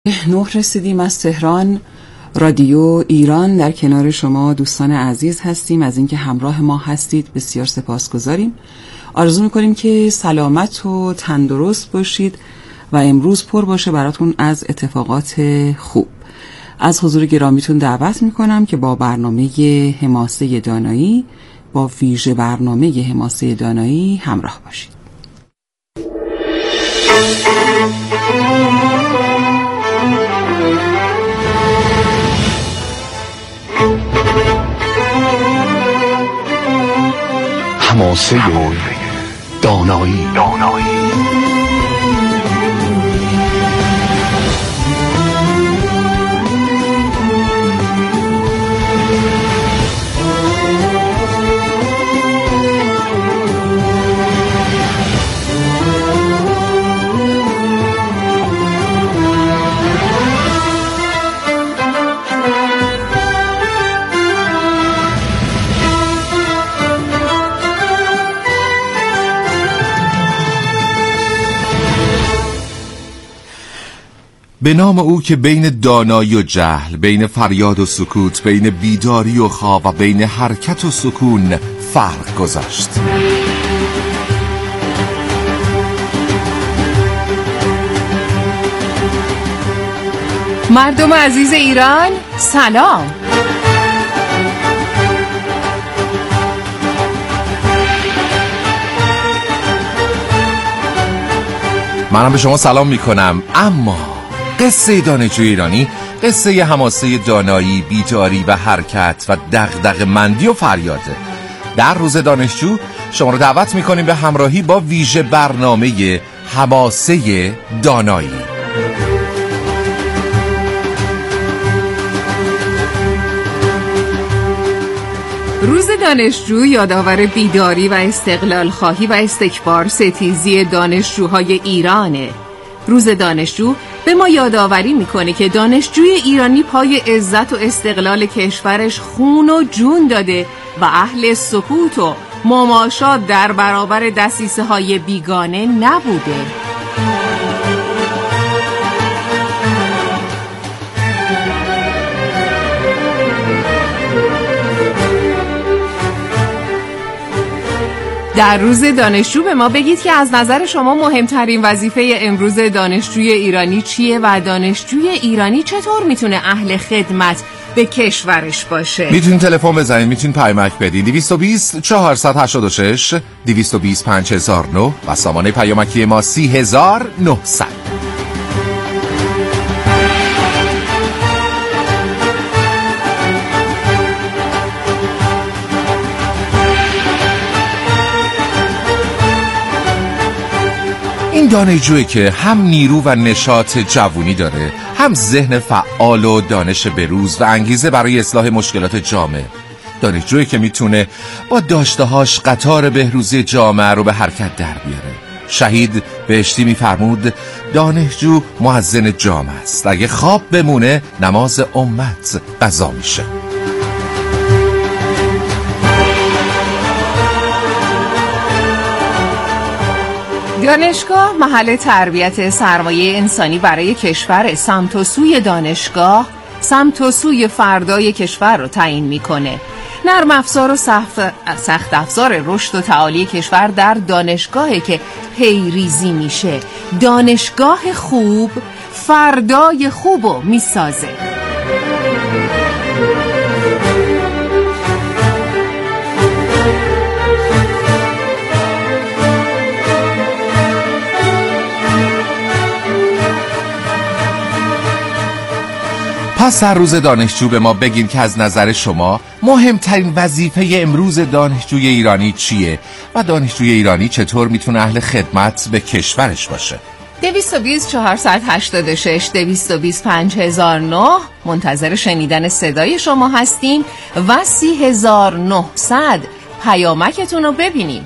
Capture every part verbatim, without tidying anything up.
نه رسیدیم از تهران. رادیو ایران در کنار شما دوستان عزیز هستیم. از اینکه همراه ما هستید بسیار سپاسگزاریم. آرزو میکنیم که سلامت و تندرست باشید و امروز پر باشه براتون از اتفاقات خوب. از حضور گرامیتون دعوت میکنم که با برنامه حماسه دانایی، با ویژه برنامه حماسه دانایی همراه باشید. حماسه دانایی. به نام او که بین دانایی و جهل، بین فریاد و سکوت، بین بیداری و خواب و بین حرکت و سکون فرق گذاشت. مردم عزیز ایران سلام. منم به شما سلام میکنم. اما قصه دانشجوی ایرانی قصه حماسه دانایی، بیداری و حرکت و دغدغه مندی و فریاده. در روز دانشجو شما رو دعوت میکنیم به همراهی با ویژه برنامه حماسه دانایی. روز دانشجو یادآور بیداری و استقلال خواهی و استکبار ستیزی دانشجوهای ایرانه. روز دانشجو به ما یادآوری میکنه که دانشجوی ایرانی پای عزت و استقلال کشورش خون و جون داده و اهل سکوت و مماشات در برابر دسیسه های بیگانه نبوده. در روز دانشجو به ما بگید که از نظر شما مهمترین وظیفه امروز دانشجوی ایرانی چیه و دانشجوی ایرانی چطور میتونه اهل خدمت به کشورش باشه. میتونید تلفن بزنید، میتونید پیامک بدید. دویست و بیست چهارصد و هشتاد و شش دویست و بیست پنج هزار و نه و سامانه پیامکی ما سی هزار و نهصد. این دانشجویی که هم نیرو و نشاط جوونی داره، هم ذهن فعال و دانش بروز و انگیزه برای اصلاح مشکلات جامعه. دانشجویی که میتونه با داشته‌هاش قطار بهروزی جامعه رو به حرکت در بیاره. شهید بهشتی میفرمود دانشجو مؤذن جامعه است، اگه خواب بمونه نماز امت قضا میشه. دانشگاه محل تربیت سرمایه انسانی برای کشور. سمت و سوی دانشگاه سمت و سوی فردای کشور رو تعیین میکنه. نرم افزار و سخت افزار رشد و تعالی کشور در دانشگاهی که پیریزی میشه. دانشگاه خوب فردای خوبو میسازه. پس هر روز دانشجو به ما بگین که از نظر شما مهمترین وظیفه امروز دانشجوی ایرانی چیه و دانشجوی ایرانی چطور میتونه اهل خدمت به کشورش باشه. دویست و بیست چهارصد و هشتاد و شش دویست و بیست پنج هزار و نه منتظر شنیدن صدای شما هستیم و سی هزار و نهصد پیامکتون رو ببینیم.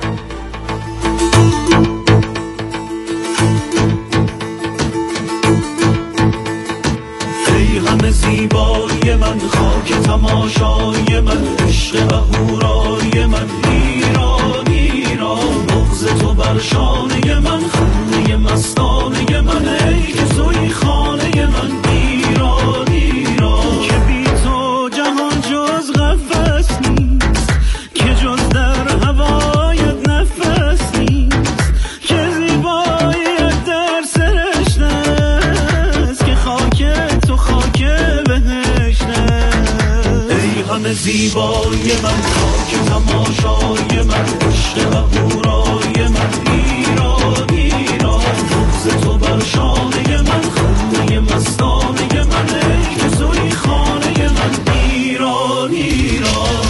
همه زیبایی من، خاک تماشای من، عشق و هورای من، ایران ایران، بغض تو بر شانه من، خانه مستانه من، ای که زوی خانه من. همه زیبای من، خاک تماشای من، عشق و هورای من، ایران ایران. روز تو بر شانه من، خنده مستانه من، ای که توی خانه من، ایران ایران.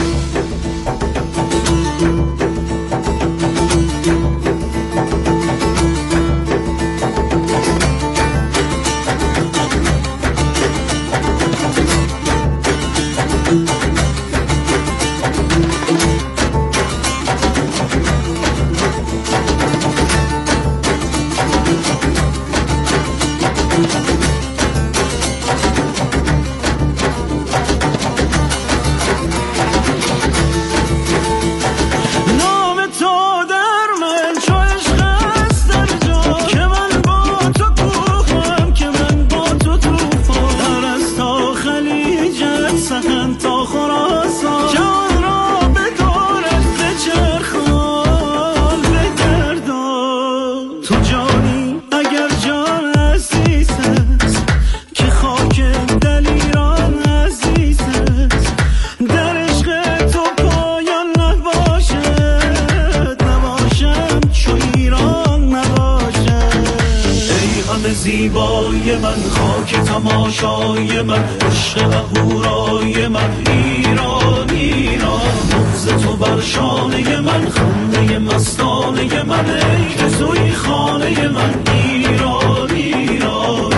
زیبای من، خاک تماشای من، عشق و هورای من، ایران ایران. نوز تو بر شانه من، خنده مستانه من، ای که توی خانه من، ایران ایران.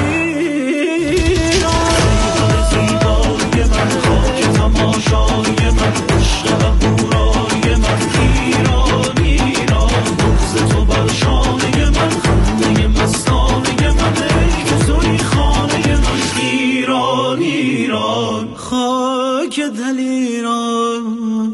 ایران زیبای من، خاک تماشای من، عشق و هورای من، ایران ایران. نوز تو بر شانه من، خنده مستانه من، ای که توی خانه من، ایران ایران. خاک دل ایران.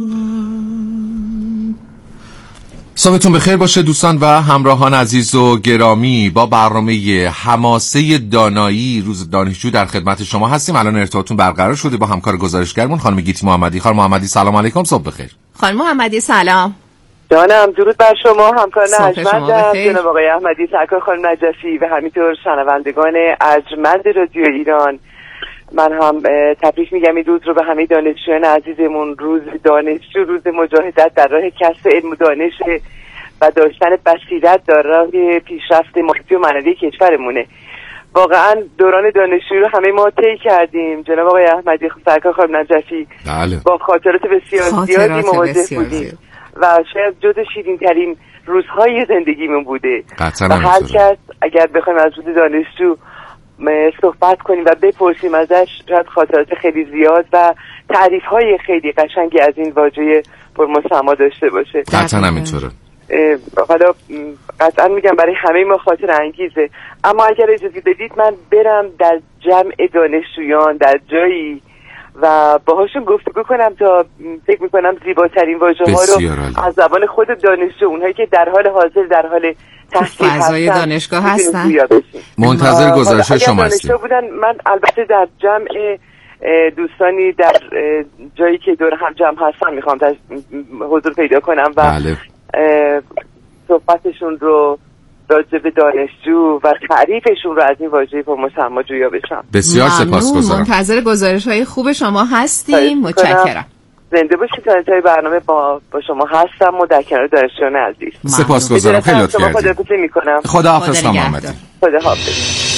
صبحتون بخیر باشه دوستان و همراهان عزیز و گرامی. با برنامه حماسه دانایی روز دانشجو در خدمت شما هستیم. الان ارتباطتون برقرار شده با همکار گزارشگرمون خانم گیتی محمدی. خانم محمدی سلام علیکم، صبح بخیر. خانم محمدی سلام. جانم درود بر شما همکاران ارجمند جناب آقای احمدی، سرکار خانم نجفی و همینطور شنوندگان ارجمند رادیو ایران. من هم تبریک میگم این روز رو به همه دانشجویان عزیزمون. روز دانشجو روز مجاهدت در راه کسب علم و دانش و داشتن بصیرت در راه پیشرفت مادی و معنوی کشورمونه. واقعا دوران دانشجویی رو همه ما طی کردیم جناب آقای احمدی، سرکار خانم نجفی. بله. با خاطرات بسیار زیادی مواجه بودیم و شاید جز شیرین ترین روزهای زندگیمون بوده. و هر کس اگر بخوایم از روز دانشجو صحبت کنیم و بپرسیم ازش، شاید خاطرات خیلی زیاد و تعریف های خیلی قشنگی از این واژه پرمسما داشته باشه. قطعا همینطوره. حالا قطعا میگم برای همه ما خاطر انگیزه. اما اگر اجازه بدید من برم در جمع دانشجویان در جایی و باهاشون گفتگو کنم تا فکر میکنم زیباترین واژه ها رو از زبان خود دانشجو، اونهایی که در حال حاضر در حال تحصیل فضای دانشگاه هستن، منتظر گزارش شما هستیم. من البته در جمع دوستانی در جایی که دور هم جمع هستن میخوام حضور پیدا کنم و بله. صحبتشون رو راجع به دانشجو و تعریفشون رو از این واژه پرمسما جویا بشم. بسیار سپاسگزارم. منتظر گزارش های خوب شما هستیم. متشکرم. زنده باشید. تا انتهای برنامه با با شما هستم و در کنار دانشجویان عزیز. سپاسگزارم. خیلی لطف کردید. خداحافظی میکنم. خداحافظ خانم محمدی. خداحافظ.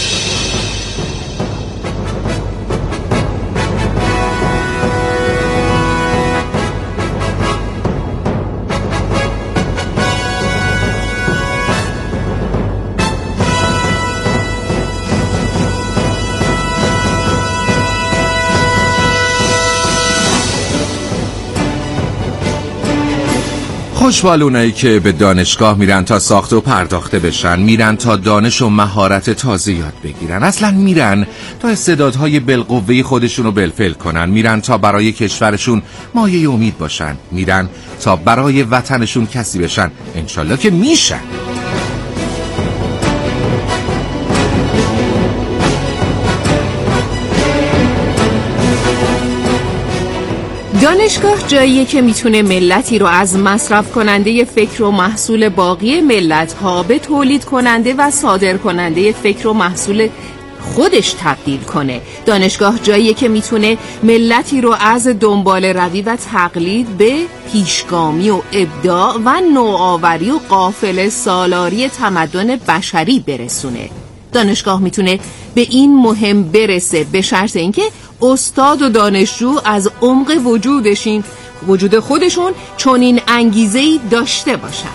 خوشحال اونایی که به دانشگاه میرن تا ساخته و پرداخته بشن، میرن تا دانش و مهارت تازه یاد بگیرن، اصلا میرن تا استعدادهای بالقوه خودشون رو بالفعل کنن، میرن تا برای کشورشون مایه امید باشن، میرن تا برای وطنشون کسی بشن. انشالله که میشن. دانشگاه جاییه که میتونه ملتی رو از مصرف کننده فکر و محصول باقی ملت ها به تولید کننده و صادر کننده فکر و محصول خودش تبدیل کنه. دانشگاه جاییه که میتونه ملتی رو از دنبال روی و تقلید به پیشگامی و ابداع و نوآوری و قافله سالاری تمدن بشری برسونه. دانشگاه میتونه به این مهم برسه به شرط اینکه استاد و دانشجو از عمق وجودشون وجود خودشون چنین انگیزه‌ای داشته باشن.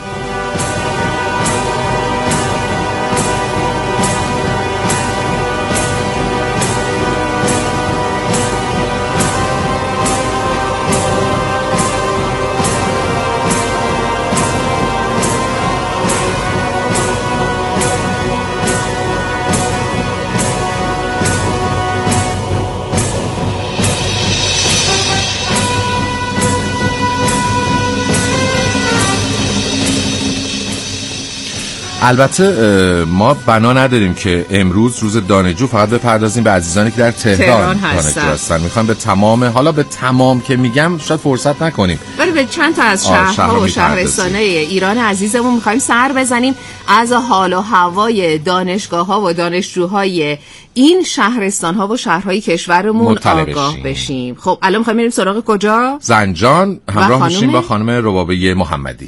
البته ما بنا نداریم که امروز روز دانشجو فقط بپردازیم به عزیزانی که در تهران, تهران دانشجو هستن. میخوام به تمام، حالا به تمام که میگم شاید فرصت نکنیم، ولی به چند تا از شهرها و شهرستانه ایران عزیزمون میخوایم سر بزنیم، از حال و هوای دانشگاه‌ها و دانشجوهای این شهرستان‌ها و شهرهای کشورمون آگاه بشیم. بشیم. خب الان میخوایم بریم سراغ کجا؟ زنجان. همراه میشیم با خانم ربابه محمدی.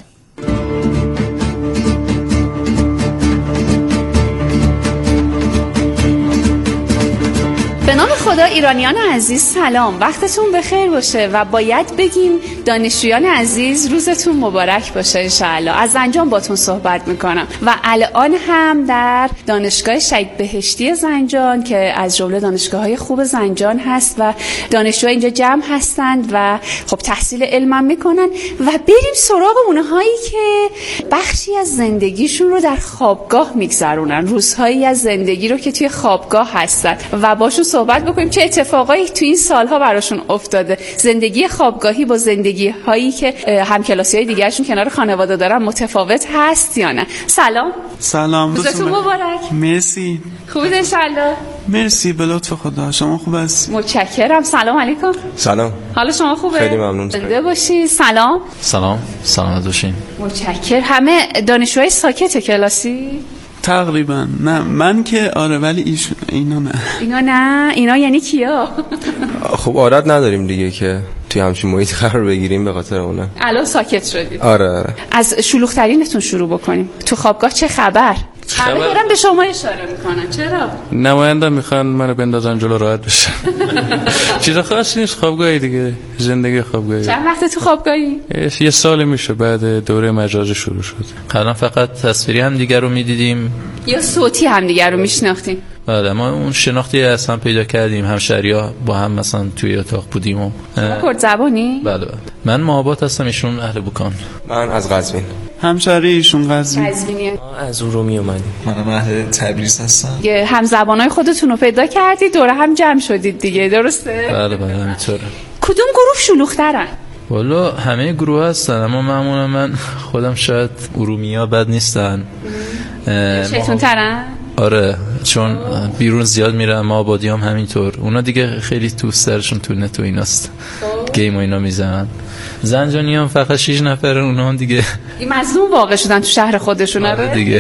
به نام خدا ایرانیان عزیز سلام، وقتتون بخیر باشه و باید بگیم دانشجویان عزیز روزتون مبارک باشه انشاءالله. از زنجان باتون صحبت میکنم و الان هم در دانشگاه شهید بهشتی زنجان که از جمله دانشگاه‌های خوب زنجان هست و دانشجوها اینجا جمع هستند و خب تحصیل علم میکنن و بریم سراغ اونهایی که بخشی از زندگیشون رو در خوابگاه میگذرونن، روزهایی از زندگی رو که توی خوابگاه هستن و باشون صحبت بکنیم چه اتفاقایی تو این سالها براشون افتاده. زندگی خوابگاهی با زندگی هایی که همکلاسی‌های دیگرشون کنار خانواده دارن متفاوت هست یا نه؟ سلام. سلام. روزتون مبارک. مرسی. خوبید انشالله؟ مرسی به لطف خدا. شما خوب هست؟ متشکرم. سلام علیکم. سلام. حالا شما خوبه؟ خیلی ممنون. زنده باشی. سلام. سلام. سلامت باشین. متشکرم. همه دانشجوهای ساکت کلاسی؟ تقریبا. نه من که آره، ولی ایش... اینا نه. اینا نه؟ اینا یعنی کیا؟ خب عادت نداریم دیگه که توی همچین محیط قرار بگیریم، به خاطر اونه الان ساکت شدید. آره آره. از شلوغ‌ترینتون شروع بکنیم. تو خوابگاه چه خبر؟ همه دارن به شما اشاره میکنن. چرا؟ نماینده میخوان منو بندازن جلو راحت بشن. چیز خاصی نیست، خوابگاهی دیگه، زندگی خوابگاهی. چند وقت تو خوابگاهی؟ یه سال میشه بعد دوره مجازی شروع شد. قبلا فقط تصویری هم دیگر رو میدیدیم یا صوتی هم دیگر رو میشناختیم؟ بله، ما اون شناختی اصلا پیدا کردیم، همشهری‌ها با هم مثلا توی اتاق بودیم. و کرد زبانی؟ بله بله. من مآبات هستم، ایشون اهل بوکان. من از قزوین. همشهری ایشون قزوین. قزوینی. از ارومیه اومدیم. منم اهل تبریز هستم. یه هم زبانای خودتون رو پیدا کردید، دوره هم جمع شدید دیگه، درسته؟ بله بله همینطوره. کدوم گروه شلوغ‌ترن؟ والا همه گروه هستن، اما معمولا من خودم شاید ارومیا بد نیستن. شیطون ترن؟ آره، چون بیرون زیاد میرن، ما آبادی هم همینطور. اونا دیگه خیلی تو سرشون تو نت و ایناست، گیم و اینا میزنن. زنجانی هم فقط شیش نفر، اونا هم دیگه این مظلوم واقع شدن تو شهر خودشون. آره دیگه.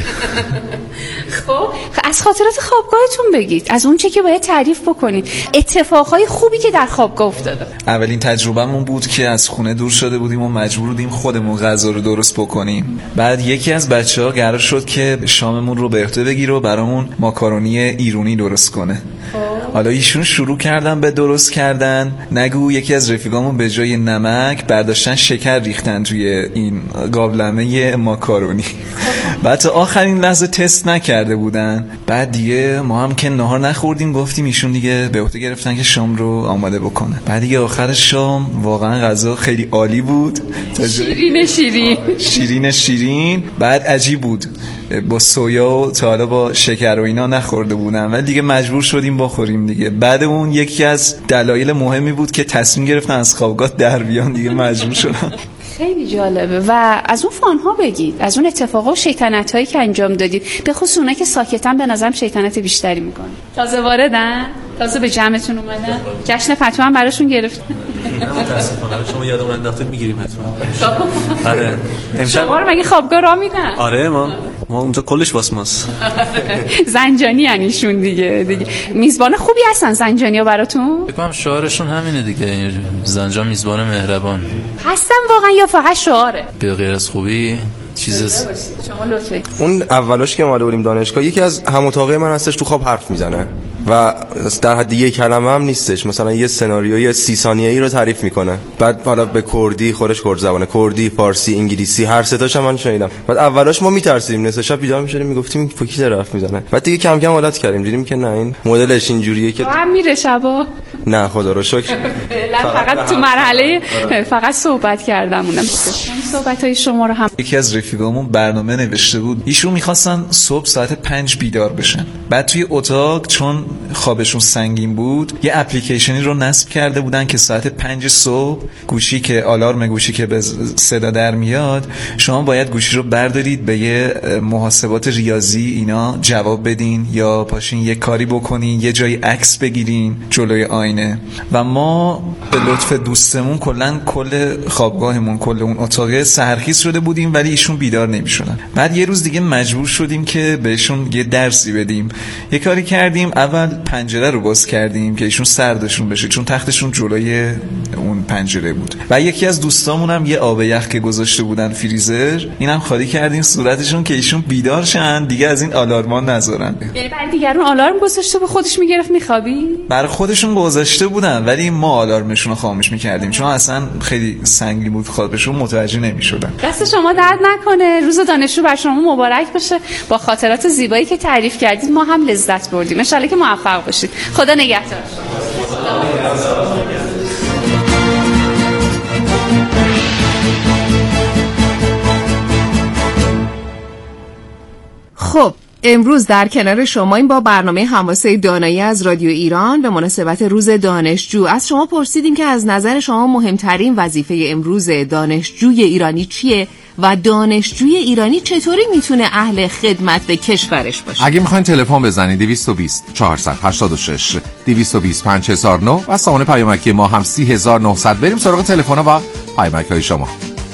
خب از خاطرات خوابگاهتون بگید، از اون چه که باید تعریف بکنید، اتفاقهای خوبی که در خوابگاه افتاده. اولین تجربهمون بود که از خونه دور شده بودیم و مجبور بودیم خودمون غذا رو درست بکنیم. بعد یکی از بچه‌ها قرار شد که شاممون رو به عهده بگیره و برامون ماکارونی ایرانی درست کنه. حالا ایشون شروع کردن به درست کردن، نگو یکی از رفیقامون به جای نمک برداشتن شکر ریختن توی این قابلمه ماکارونی. بعد تا آخرین لحظه تست نکرده بودن. بعد دیگه ما هم که نهار نخوردیم، گفتیم ایشون دیگه به عهده گرفتن که شام رو آماده بکنه. بعد دیگه آخر شام واقعا غذا خیلی عالی بود، شیرین شیرین شیرین شیرین. بعد عجیب بود، با سویا و تا حالا با شکر و اینا نخورده بودم، ولی دیگه مجبور شدیم بخوریم دیگه. بعد اون یکی از دلایل مهمی بود که تصمیم گرفتن از خوابگاه در بیان، دیگه مجبور شدن. خیلی جالبه. و از اون فانها بگید، از اون اتفاقا و شیطنت هایی که انجام دادید، به خصوص اونایی که ساکتن به نظرم شیطنت بیشتری میکنن. تازه واردن، تازه به جمعتون اومدن، جشن فتوا هم براشون گرفتن. متاسفانه شما یادمون انداخته میگیریم حتما. آره امشب شما رو مگه خوابگاه راه میدن؟ آره ما ما اونجا کلش واسه ماست. زنجانی یعنیشون دیگه دیگه میزبان خوبی هستن زنجانی‌ها براتون؟ فکر کنم شعارشون همینه دیگه، زنجان میزبان مهربان هستن واقعا یا فقط شعاره؟ به غیر از خوبی چیز شما لطفی. اون اولاش که اومده بودیم دانشگاه یکی از هم اتاقی من هستش تو خواب حرف میزنه و در حد یک کلمه هم نیستش، مثلا یه سناریوی سی ثانیه‌ای رو تعریف میکنه، بعد حالا به کردی، خودش کرد زبانه، کردی، فارسی، انگلیسی، هر سه تاش من شنیدم. بعد اولاش ما میترسیدیم، نصف شب بیدار میشدیم میگفتیم این کی داره حرف میزنه، بعد دیگه کم کم عادت کردیم، دیدیم که نه این مدلش اینجوریه که هم میره شبا. نه خدا رو شکر فقط تو مرحله فقط صحبت کردم. اونم صحبت‌های شما رو هم یکی از رفیقامون برنامه نوشته بود، ایشون میخواستن صبح ساعت پنج بیدار بشن، بعد توی اتاق چون خوابشون سنگین بود یه اپلیکیشنی رو نصب کرده بودن که ساعت پنج صبح گوشی که آلارم گوشی که به صدا در میاد شما باید گوشی رو بردارید به یه محاسبات ریاضی اینا جواب بدین یا پاشین یه کاری بکنین، یه جایی عکس بگیرین جلوی آینه. و ما به لطف دوستمون کلا کل خوابگاهمون کل اون اتاق سحرخیز شده بودیم ولی ایشون بیدار نمیشدن. بعد یه روز دیگه مجبور شدیم که بهشون یه درسی بدیم. یه کاری کردیم، اول پنجره رو باز کردیم که ایشون سردشون بشه چون تختشون جلوی اون پنجره بود و یکی از دوستامون هم یه آب یخ که گذاشته بودن فریزر اینم خالی کردیم صورتشون که ایشون بیدار شن دیگه از این آلارما نذارن. یعنی برای دیگرون آلارم گذاشته به خودش میگرفت میخوابی؟ برای خودشون گذاشته بودن ولی ما آلارمشون رو خاموش میکردیم چون اصلا خیلی سنگین بود خوابشون متوجه نمیشدن. دست شما درد نکنه، روز دانشجو بر شما مبارک باشه. با خاطرات زیبایی که تعریف کردید ما هم لذت بردیم. ان شاءالله که موفق باشید. خدا نگهدار. خب امروز در کنار شما این با برنامه حماسه دانایی از رادیو ایران به مناسبت روز دانشجو از شما پرسیدیم که از نظر شما مهمترین وظیفه امروز دانشجوی ایرانی چیه و دانشجوی ایرانی چطوری میتونه اهل خدمت به کشورش باشه. اگه میخواین تلفن بزنید دویست و بیست چهارصد و هشتاد و شش دویست و بیست پنج هزار و نه و سامانه پیامکی ما هم سی هزار و نهصد. بریم سراغ تلفن و پیامک‌های شما.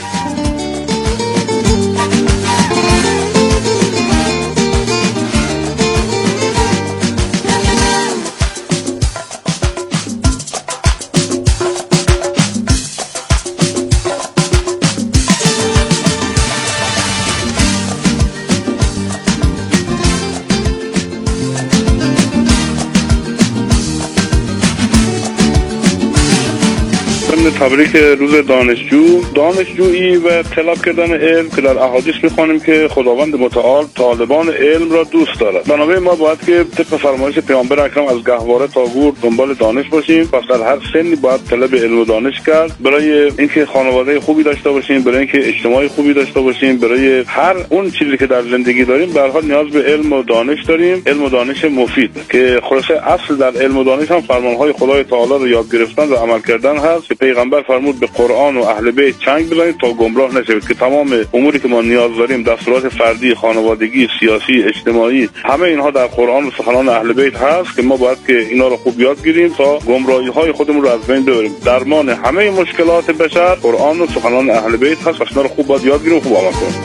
تبریک روز دانشجو. دانشجویی و طلب کردن علم که در احادیث می‌خوانیم که خداوند متعال طالبان علم را دوست دارد. بنابراین ما باید که طبق فرمایش پیامبر اکرم از گهواره تا گور دنبال دانش باشیم. پس در هر سنی باید طلب علم و دانش کرد برای اینکه خانواده خوبی داشته باشیم، برای اینکه اجتماعی خوبی داشته باشیم، برای هر اون چیزی که در زندگی داریم به هر حال نیاز به علم و دانش داریم، علم و دانش مفید که خلاصه اصل در علم و دانش هم فرمان‌های خدای تعالی رو یاد گرفتن و عمل کردن هست که پیغمبر فرمود به قرآن و اهل بیت چنگ بزنید تا گمراه نشوید که تمام اموری که ما نیاز داریم، دستورات فردی، خانوادگی، سیاسی، اجتماعی، همه اینها در قرآن و سخنان اهل بیت هست که ما باید که اینا رو خوب یاد گیریم تا گمراهی‌های خودمون رو از بین ببریم. درمان همه مشکلات بشر قرآن و سخنان اهل بیت هست. اینا رو خوب باید یاد گیریم و خوب عمل کنیم.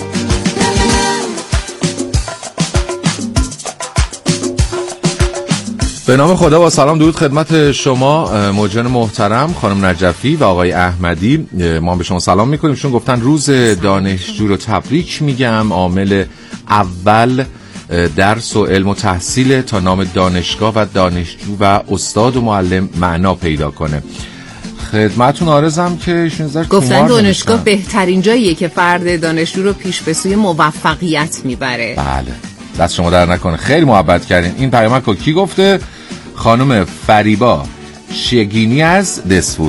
به نام خدا با سلام درود خدمت شما موجان محترم، خانم نجفی و آقای احمدی. ما به شما سلام میکنیم. چون گفتن روز دانشجو رو تبریک میگم. عامل اول درس و علم و تحصیل تا نام دانشگاه و دانشجو و استاد و معلم معنا پیدا کنه. خدمتون عرضم که ایشون زر گفتن دانشگاه بهترین جاییه که فرد دانشجو رو پیش به سوی موفقیت میبره. بله دست شما در نکنه، خیلی محبت کردین. این پیامک رو کی گفته؟ خانم فریبا شگینی از دسفول.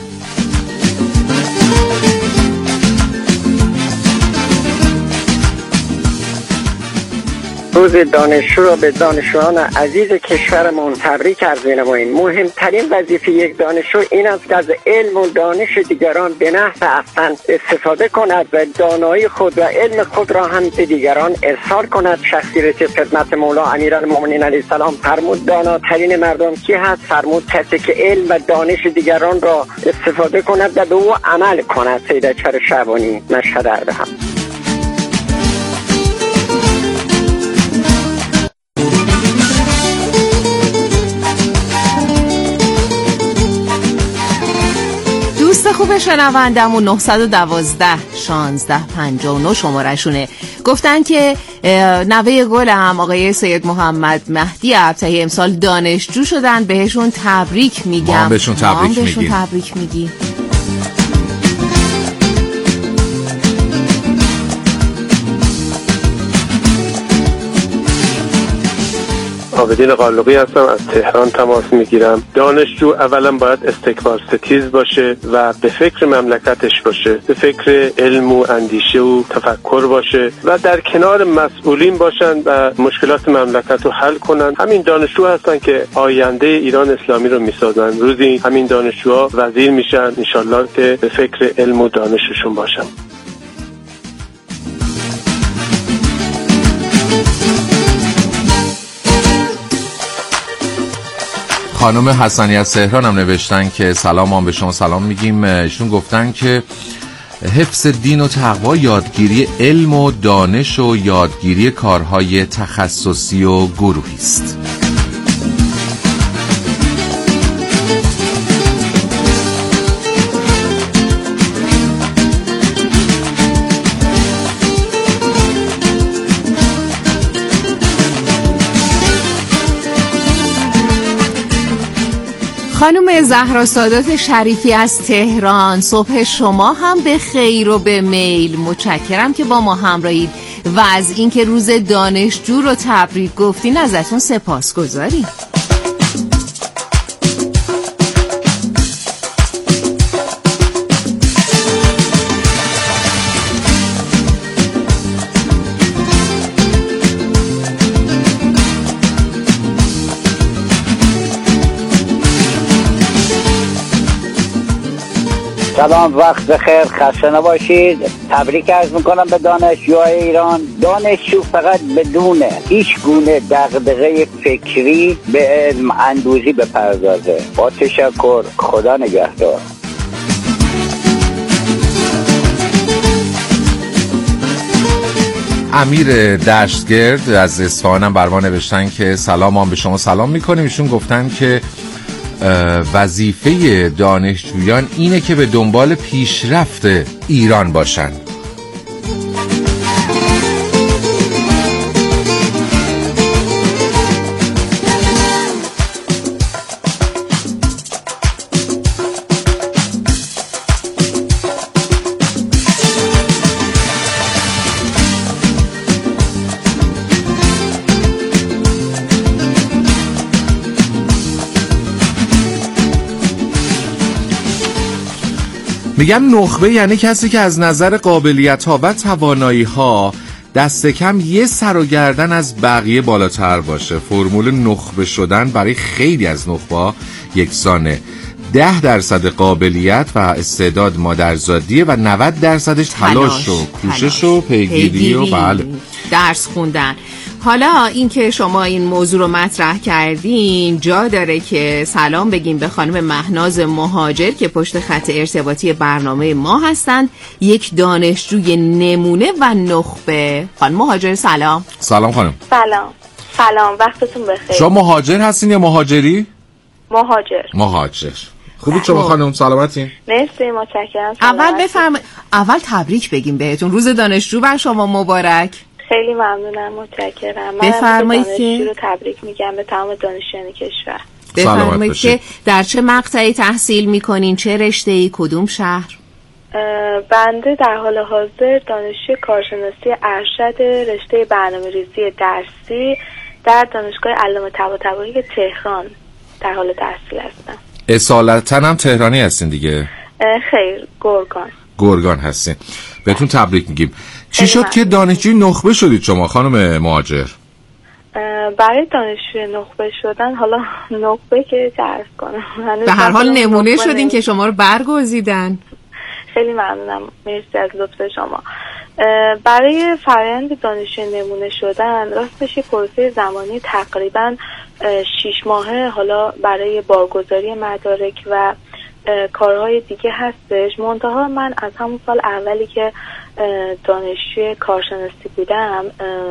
روز دانشجو را به دانشجویان عزیز کشورمون تبریک عرض می‌نماییم. مهمترین وظیفه یک دانشجو این است که از علم و دانش دیگران به نحو احسن استفاده کند و دانایی خود و علم خود را هم به دیگران ارسال کند. شخصی رسید خدمت مولا امیرالمومنین علیه السلام فرمود داناترین مردم کی هست؟ فرمود کسی که علم و دانش دیگران را استفاده کند و به او عمل کند. سید اکبر شعبانی، مشهد اردهم. خوب شنوندمون نه یک دو شانزده پنجاه و نه شماره شونه. گفتن که نوه گلم آقای سید محمد مهدی ابطحی امسال دانشجو شدن، بهشون تبریک میگم. ما بهشون تبریک بهشون میگیم. تبریک میگیم. عابدین قالقی هستم، از تهران تماس میگیرم. دانشجو اولا باید استکبار ستیز باشه و به فکر مملکتش باشه، به فکر علم و اندیشه و تفکر باشه و در کنار مسئولین باشن و مشکلات مملکت رو حل کنن. همین دانشجو هستن که آینده ایران اسلامی رو میسازن. روزی همین دانشجوها وزیر میشن، انشالله که به فکر علم و دانششون باشن. خانم حسنی از تهران هم نوشتن که سلام، ما به شما سلام میگیم. ایشون گفتن که حفظ دین و تقوا یادگیری علم و دانش و یادگیری کارهای تخصصی و گروهی است. خانم زهرا سادات شریفی از تهران، صبح شما هم به خیر و به میل. متشکرم که با ما همراهید و از اینکه روز دانشجو رو تبریک گفتین ازتون سپاسگزاریم. سلام، وقت بخیر، خسته نباشید. تبریک عرض میکنم به دانشجوهای ایران. دانشجو فقط بدون هیچ گونه دغدغه فکری به علم اندوزی بپردازه. با تشکر، خدا نگهدار. امیر دشتگرد از اصفهان هم بر ما نوشتن که سلام، ما به شما سلام میکنیم. ایشون گفتن که وظیفه دانشجویان اینه که به دنبال پیشرفت ایران باشن. میگم نخبه یعنی کسی که از نظر قابلیت ها و توانایی ها دست کم یه سر و گردن از بقیه بالاتر باشه. فرمول نخبه شدن برای خیلی از نخبه یکسانه. ده درصد قابلیت و استعداد مادرزادیه و نود درصدش تلاش و کوشش و پیگیری و بله درس خوندن. حالا این که شما این موضوع رو مطرح کردین جا داره که سلام بگیم به خانم مهناز مهاجر که پشت خط ارتباطی برنامه ما هستند، یک دانشجوی نمونه و نخبه. خانم مهاجر سلام. سلام خانم. سلام. سلام، وقتتون بخیر. شما مهاجر هستین یا مهاجری؟ مهاجر. مهاجر. خوبی شما خانم؟ سلامتین؟ مرسی، متشکرم. اول بفرم اول تبریک بگیم بهتون. روز دانشجو بر شما مبارک. خیلی ممنونم، متشکرم. من بفرمایید که رو تبریک میگم به تمام دانشجویان کشور. بفرمایید که در چه مقطعی تحصیل میکنین، چه رشته‌ای، کدوم شهر؟ بنده در حال حاضر دانشجوی کارشناسی ارشد رشته برنامه‌ریزی درسی در دانشگاه علامه طباطبایی تهران در حال تحصیل هستم. اصالتا هم تهرانی هستین دیگه؟ خیر، گرگان. گرگان هستین. بهتون تبریک میگیم. چی شد که دانشجوی نخبه شدید شما خانم مهاجر؟ برای دانشجوی نخبه شدن، حالا نخبه که تعریف کنم، به هر حال نمونه شدین که شما رو برگزیدن. خیلی ممنونم، مرسی از لطف شما. برای فرآیند دانشجوی نمونه شدن راستش پروسه زمانی تقریبا شش ماهه حالا برای بارگذاری مدارک و کارهای دیگه هستش. منتها من از همون سال اولی که دانشجوی کارشناسی بودم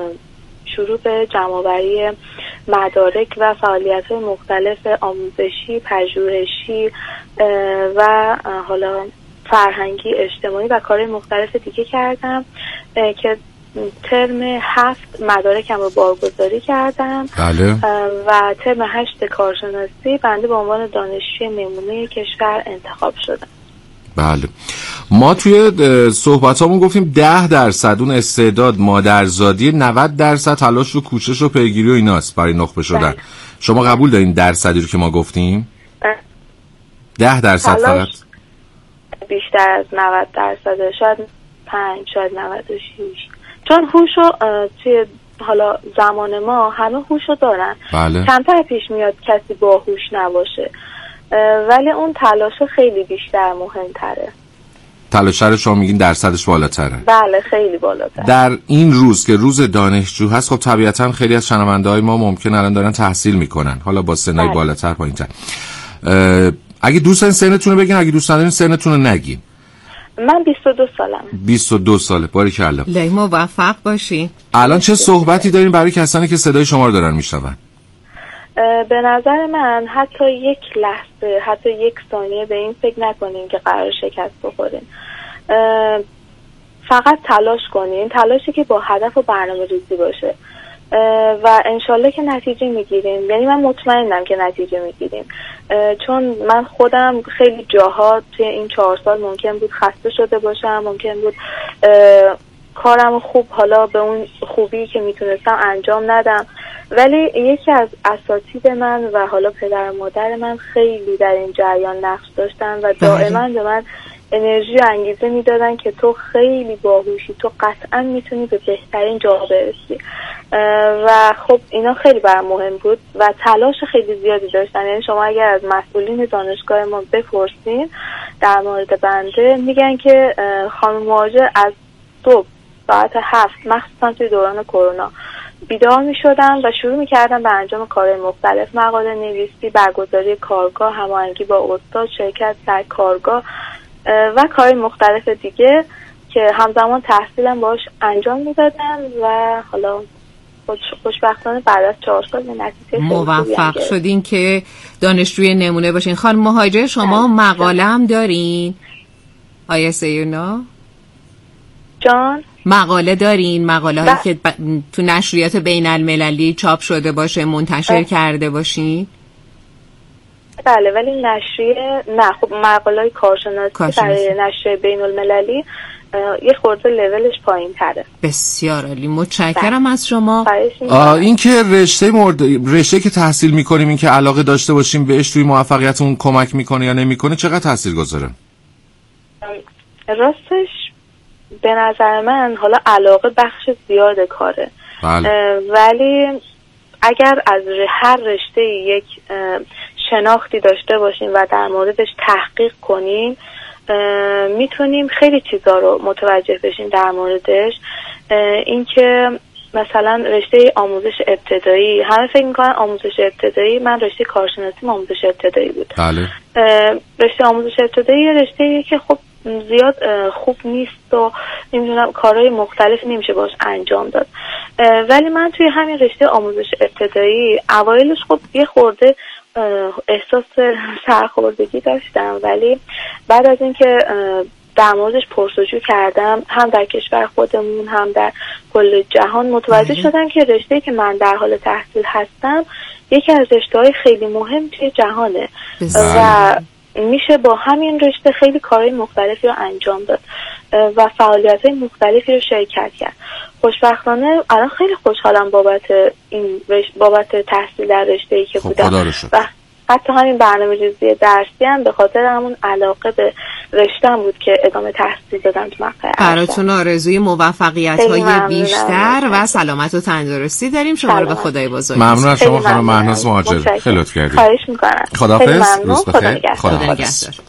شروع به جمع‌آوری مدارک و فعالیت‌های مختلف آموزشی، پژوهشی و حالا فرهنگی، اجتماعی و کارهای مختلف دیگه کردم که ترم هفت مدارکم رو بارگذاری کردم. بله. و ترم هشت کارشناسی بنده به عنوان دانشجوی نمونه کشور انتخاب شدم. بله. ما توی صحبتامون گفتیم ده درصد اون استعداد مادرزادی، نود درصد تلاش و کوشش و پیگیری و ایناست برای نخبه شدن. بله. شما قبول دارین درصدی رو که ما گفتیم؟ ده درصد فقط؟ بیشتر از نود درصد، شاید پنج، شاید نود و شیش. چون هوشو توی حالا زمان ما همه هوشو دارن. بله. کمتر پیش میاد کسی با هوش نباشه، ولی اون تلاش خیلی بیشتر مهمتره. تلاش رو شما میگین درصدش بالاتره؟ بله خیلی بالاتره. در این روز که روز دانشجو هست، خب طبیعتا خیلی از شنونده های ما ممکن الان دارن تحصیل میکنن، حالا با سنای بله. بالاتر پایینتر. اگه دوستان سنتون رو بگین، اگه دوست ندارین سنتون رو نگین. من بیست و دو سالم. بیست و دو ساله. باریکلا. لی موفق باشی. الان چه صحبتی دارین برای کسانی که صدای شما رو دارن میشنون؟ به نظر من حتی یک لحظه، حتی یک ثانیه به این فکر نکنین که قرار شکست بخورین. فقط تلاش کنین، تلاشی که با هدف و برنامه ریزی باشه و انشالله که نتیجه میگیریم. یعنی من مطمئنم که نتیجه میگیریم، چون من خودم خیلی جاها توی این چهار سال ممکن بود خسته شده باشم، ممکن بود کارم خوب حالا به اون خوبی که میتونستم انجام ندم، ولی یکی از اساتید من و حالا پدر و مادر من خیلی در این جریان نقش داشتن و دائما به من انرژی و انگیزه میدادن که تو خیلی باهوشی، تو قطعا میتونی به بهترین جا برسی. و خب اینا خیلی برام مهم بود و تلاش خیلی زیادی داشتن. یعنی شما اگر از مسئولین دانشگاه ما بپرسین در مورد بنده، میگن که خانم مهاجر از صبح ساعت هفت مخصوصا توی دوران کرونا بیدار می شدم و شروع می کردم به انجام کارهای مختلف، مقاله نویسی، برگزاری کارگاه، هماهنگی با استاد، شرکت در کارگاه و کارهای مختلف دیگه که همزمان تحصیلم باش انجام می دادم و حالا خوشبختانه بعد از چهار سال به نتیجه موفق شدین که دانشجوی نمونه باشین. خانم مهاجر شما مقاله هم دارین؟ آیا سیونا؟ جان؟ مقاله دارین؟ مقاله هایی که ب... تو نشریات بین المللی چاپ شده باشه منتشر اه. کرده باشین؟ بله، ولی نشریه نه. خب مقاله های کارشناسی برای نشریه بین المللی یه خورده لولش پایین تره. بسیار عالی، متشکرم از شما. این که رشته مورد... رشته که تحصیل میکنیم، این که علاقه داشته باشیم بهش توی موفقیتون کمک میکنه یا نمیکنه، چقدر تاثیر گذاره؟ راستش به نظر من حالا علاقه بخش زیاد کاره. بله. ولی اگر از هر رشته یک شناختی داشته باشیم و در موردش تحقیق کنیم، میتونیم خیلی چیزا رو متوجه بشیم در موردش. اینکه مثلا رشته آموزش ابتدایی، همه فکر میکنن آموزش ابتدایی، من رشته کارشناسی آموزش ابتدایی بود. بله. رشته آموزش ابتدایی رشته که خب زیاد خوب نیست و نمیدونم کارهای مختلف نمیشه باش انجام داد، ولی من توی همین رشته آموزش ابتدایی اوایلش خب یه خورده احساس سرخوردگی داشتم، ولی بعد از اینکه در موردش پرسجو کردم هم در کشور خودمون هم در کل جهان، متوجه شدم که رشته‌ای که من در حال تحصیل هستم یکی از رشته‌های خیلی مهم توی جهانه و میشه با همین رشته خیلی کارهای مختلفی رو انجام داد و فعالیت‌های مختلفی رو شرکت کرد. خوشبختانه الان خیلی خوشحالم بابت این رشته، بابت تحصیل در رشته‌ای که خب بودم و حتی همین برنامه‌ریزی درسی هم به خاطر همون علاقه به رشته‌ام بود که ادامه تحصیل دادم تو مقطع ارشد. براتون آرزوی موفقیت‌های بیشتر و سلامت و تندرستی داریم. شما رو به خدای بزرگ. ممنون از شما خانم مهناز مهاجر. خیلی لطف کردید. خواهش می‌کنم. خداحافظ. روز بخیر. خدا نگهدار.